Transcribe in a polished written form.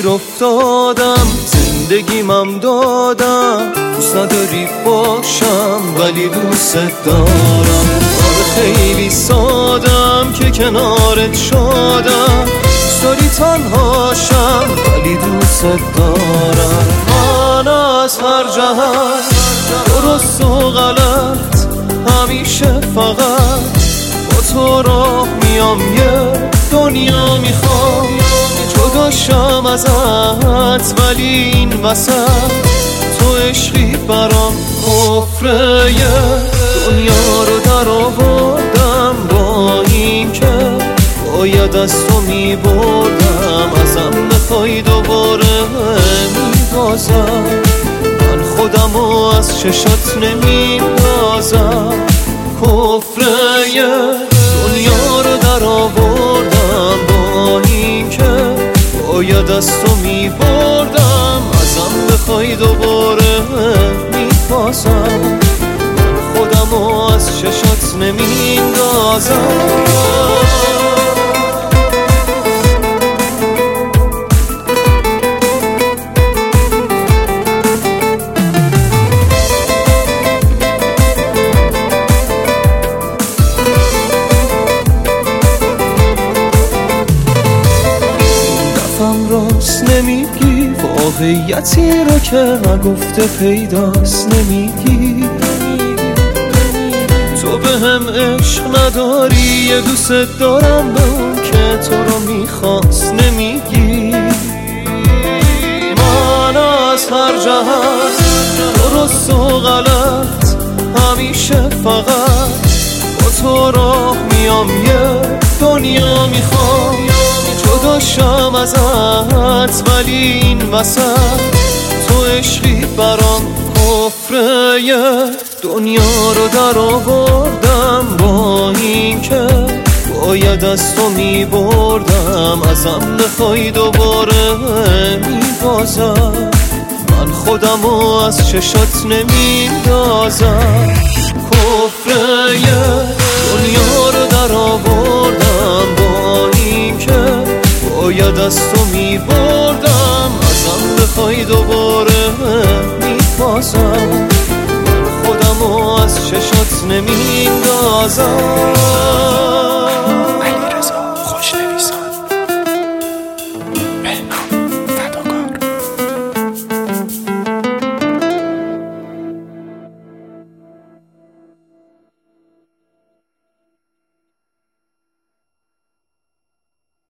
گیر افتادم، زندگیمم دادم، دوست نداری باشم ولی دوست دارم. خیلی سادم که کنارت شدم، دوست داری تنهاشم ولی دوست دارم. من از هر جهت درست و غلط همیشه فقط با تو راه میام، یه دنیا میخوام جداشم ازت، ولی این وسط تو عشقی برام کفره. دنیا رو در آوردم با این که باید از تو میبردم، ازم بخوای دوباره میبازم، من خودم رو از چشات نمیندازم. کفره دنیا رو در آوردم با این که باید از تو میبردم، ازم بخوای دوباره میبازم، من خودم رو از چشات نمیندازم. راست نمیگی واقعیتی رو که نگفته پیداست، نمیگی تو به هم عشق نداری، یه دوست دارم به اون که تو رو میخواست، نمیگی من از هر جهت درست و غلط همیشه فقط با تو راه میام، یه دنیا میخوام جداشم ازت، ولی این وسط تو عشقی برام کفره. دنیا رو در آوردم با این که باید از تو میبردم، ازم بخوای دوباره میبازم، من خودم رو از چشات نمیندازم. کفره دنیا رو در آوردم با این که باید از تو میبردم، ازم بخوای دوباره میبازم، من خودم رو از چشات نمیندازم.